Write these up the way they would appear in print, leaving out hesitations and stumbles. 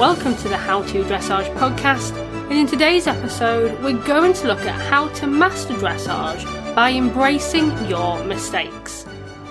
welcome to the How to Dressage podcast, and in today's episode we're going to look at how to master dressage by embracing your mistakes.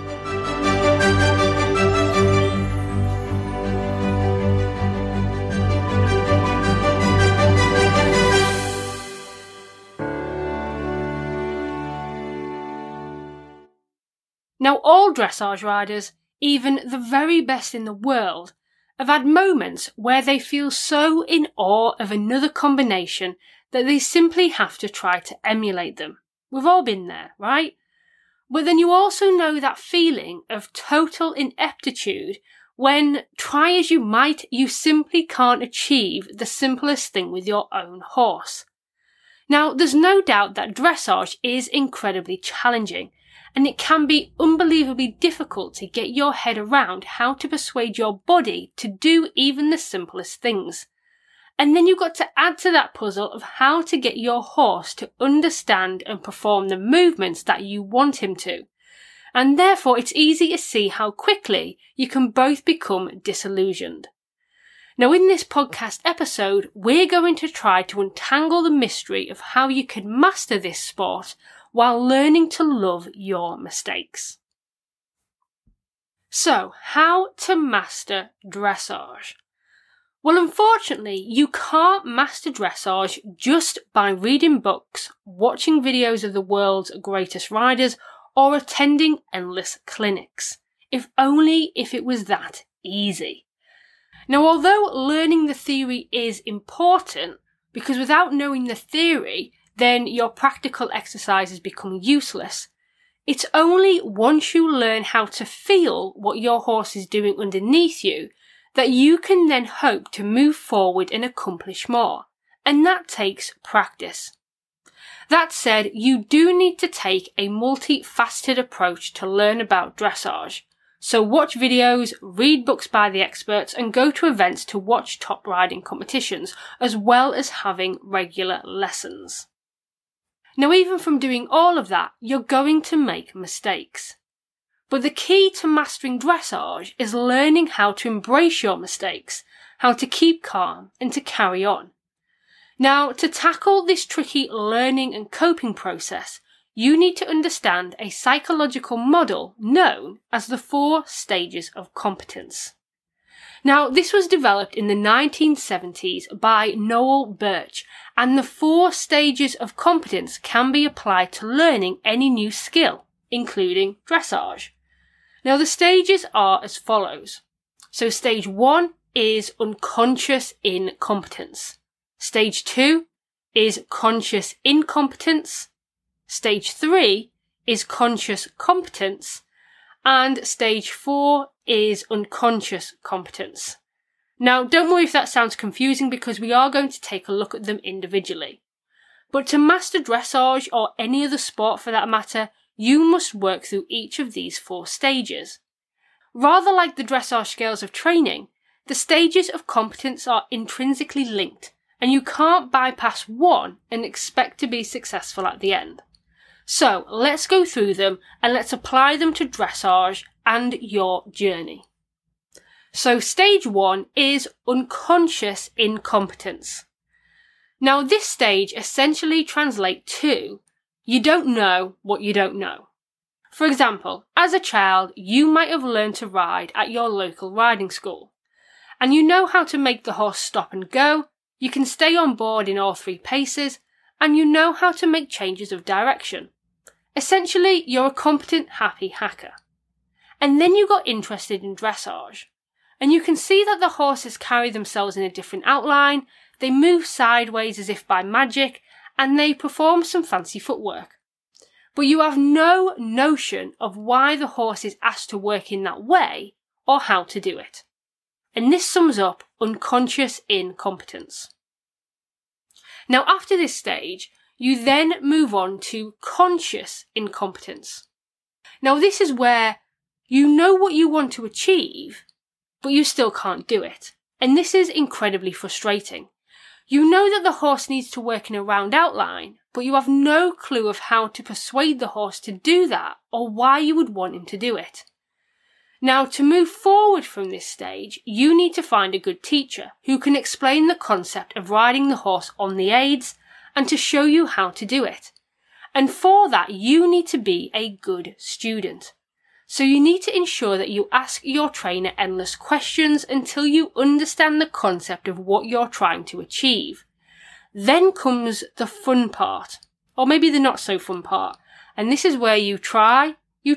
Now, all dressage riders, even the very best in the world, have had moments where they feel so in awe of another combination that they simply have to try to emulate them. We've all been there, right? But then you also know that feeling of total ineptitude when, try as you might, you simply can't achieve the simplest thing with your own horse. Now, there's no doubt that dressage is incredibly challenging, and it can be unbelievably difficult to get your head around how to persuade your body to do even the simplest things. And then you've got to add to that puzzle of how to get your horse to understand and perform the movements that you want him to. And therefore it's easy to see how quickly you can both become disillusioned. Now, in this podcast episode, we're going to try to untangle the mystery of how you can master this sport while learning to love your mistakes. So, how to master dressage? Well, unfortunately, you can't master dressage just by reading books, watching videos of the world's greatest riders, or attending endless clinics. If it was that easy. Now, although learning the theory is important, because without knowing the theory, then your practical exercises become useless. It's only once you learn how to feel what your horse is doing underneath you that you can then hope to move forward and accomplish more. And that takes practice. That said, you do need to take a multifaceted approach to learn about dressage. So watch videos, read books by the experts, and go to events to watch top riding competitions, as well as having regular lessons. Now, even from doing all of that, you're going to make mistakes. But the key to mastering dressage is learning how to embrace your mistakes, how to keep calm, and to carry on. Now, to tackle this tricky learning and coping process, you need to understand a psychological model known as the 4 stages of competence. Now, this was developed in the 1970s by Noel Birch, and the 4 stages of competence can be applied to learning any new skill, including dressage. Now, the stages are as follows. So, stage 1 is unconscious incompetence. Stage 2 is conscious incompetence. Stage 3 is conscious competence. And stage 4 is unconscious competence. Now, don't worry if that sounds confusing because we are going to take a look at them individually. But to master dressage, or any other sport for that matter, you must work through each of these 4 stages. Rather like the dressage scales of training, the stages of competence are intrinsically linked, and you can't bypass one and expect to be successful at the end. So, let's go through them and let's apply them to dressage and your journey. So, stage 1 is unconscious incompetence. Now, this stage essentially translates to you don't know what you don't know. For example, as a child, you might have learned to ride at your local riding school, and you know how to make the horse stop and go, you can stay on board in all 3 paces, and you know how to make changes of direction. Essentially, you're a competent, happy hacker. And then you got interested in dressage. And you can see that the horses carry themselves in a different outline, they move sideways as if by magic, and they perform some fancy footwork. But you have no notion of why the horse is asked to work in that way, or how to do it. And this sums up unconscious incompetence. Now, after this stage, you then move on to conscious incompetence. Now, this is where you know what you want to achieve, but you still can't do it. And this is incredibly frustrating. You know that the horse needs to work in a round outline, but you have no clue of how to persuade the horse to do that or why you would want him to do it. Now, to move forward from this stage, you need to find a good teacher who can explain the concept of riding the horse on the aids and to show you how to do it. And for that, you need to be a good student. So you need to ensure that you ask your trainer endless questions until you understand the concept of what you're trying to achieve. Then comes the fun part, or maybe the not so fun part. And this is where you try,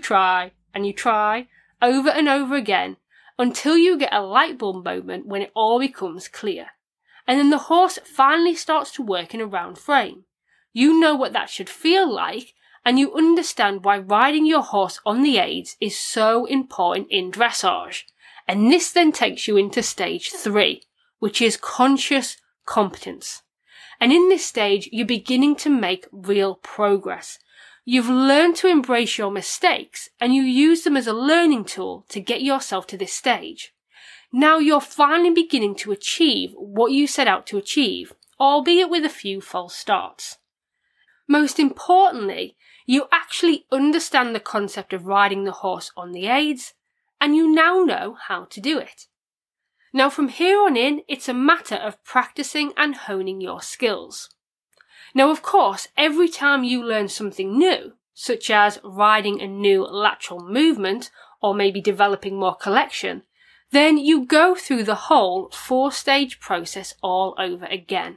and you try over and over again until you get a light bulb moment when it all becomes clear. And then the horse finally starts to work in a round frame. You know what that should feel like, and you understand why riding your horse on the aids is so important in dressage. And this then takes you into stage 3, which is conscious competence. And in this stage, you're beginning to make real progress. You've learned to embrace your mistakes, and you use them as a learning tool to get yourself to this stage. Now you're finally beginning to achieve what you set out to achieve, albeit with a few false starts. Most importantly, you actually understand the concept of riding the horse on the aids, and you now know how to do it. Now from here on in, it's a matter of practicing and honing your skills. Now of course, every time you learn something new, such as riding a new lateral movement or maybe developing more collection, then you go through the whole 4-stage process all over again.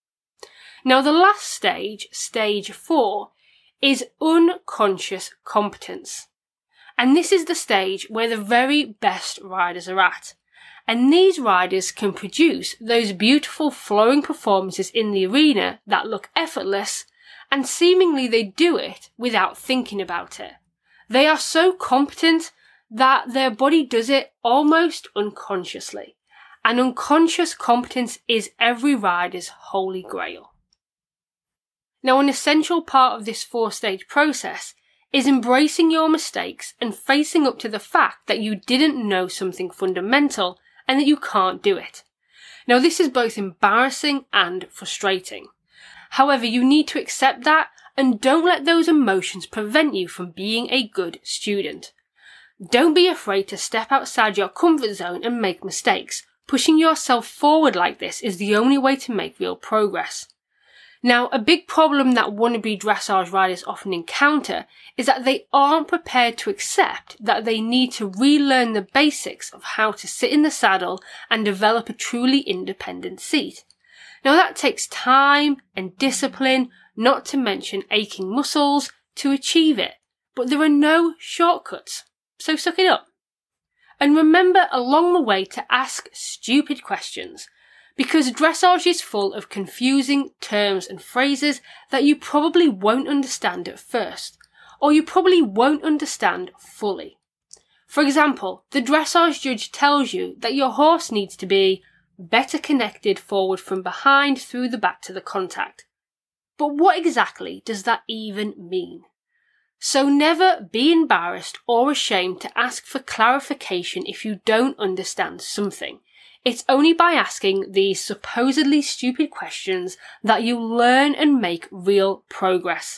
Now the last stage, stage 4, is unconscious competence. And this is the stage where the very best riders are at. And these riders can produce those beautiful flowing performances in the arena that look effortless, and seemingly they do it without thinking about it. They are so competent that their body does it almost unconsciously. And unconscious competence is every rider's holy grail. Now, an essential part of this 4-stage process is embracing your mistakes and facing up to the fact that you didn't know something fundamental and that you can't do it. Now, this is both embarrassing and frustrating. However, you need to accept that and don't let those emotions prevent you from being a good student. Don't be afraid to step outside your comfort zone and make mistakes. Pushing yourself forward like this is the only way to make real progress. Now, a big problem that wannabe dressage riders often encounter is that they aren't prepared to accept that they need to relearn the basics of how to sit in the saddle and develop a truly independent seat. Now, that takes time and discipline, not to mention aching muscles, to achieve it. But there are no shortcuts, so suck it up. And remember along the way to ask stupid questions, because dressage is full of confusing terms and phrases that you probably won't understand at first, or you probably won't understand fully. For example, the dressage judge tells you that your horse needs to be better connected forward from behind through the back to the contact. But what exactly does that even mean? So never be embarrassed or ashamed to ask for clarification if you don't understand something. It's only by asking these supposedly stupid questions that you learn and make real progress.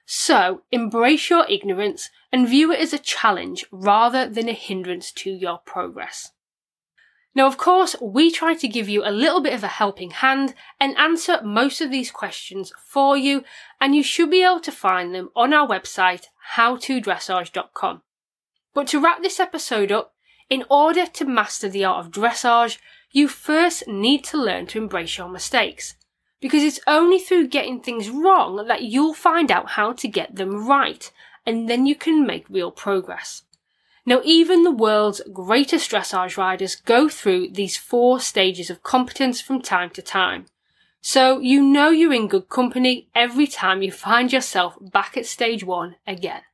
So embrace your ignorance and view it as a challenge rather than a hindrance to your progress. Now, of course, we try to give you a little bit of a helping hand and answer most of these questions for you, and you should be able to find them on our website, howtodressage.com. But to wrap this episode up, in order to master the art of dressage, you first need to learn to embrace your mistakes, because it's only through getting things wrong that you'll find out how to get them right, and then you can make real progress. Now, even the world's greatest dressage riders go through these 4 stages of competence from time to time. So you know you're in good company every time you find yourself back at stage 1 again.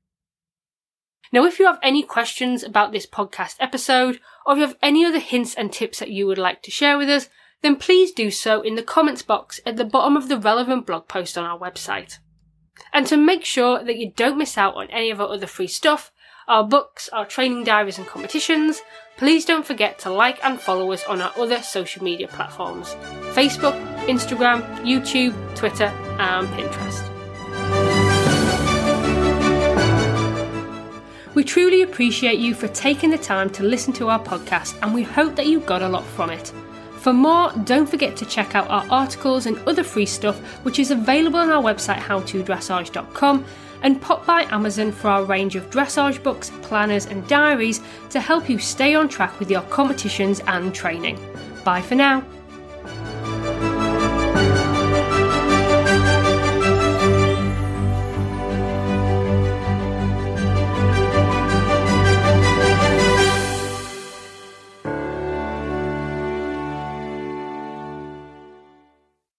Now, if you have any questions about this podcast episode, or if you have any other hints and tips that you would like to share with us, then please do so in the comments box at the bottom of the relevant blog post on our website. And to make sure that you don't miss out on any of our other free stuff, our books, our training diaries and competitions, please don't forget to like and follow us on our other social media platforms: Facebook, Instagram, YouTube, Twitter and Pinterest. We truly appreciate you for taking the time to listen to our podcast, and we hope that you got a lot from it. For more, don't forget to check out our articles and other free stuff, which is available on our website howtodressage.com, and pop by Amazon for our range of dressage books, planners and diaries to help you stay on track with your competitions and training. Bye for now.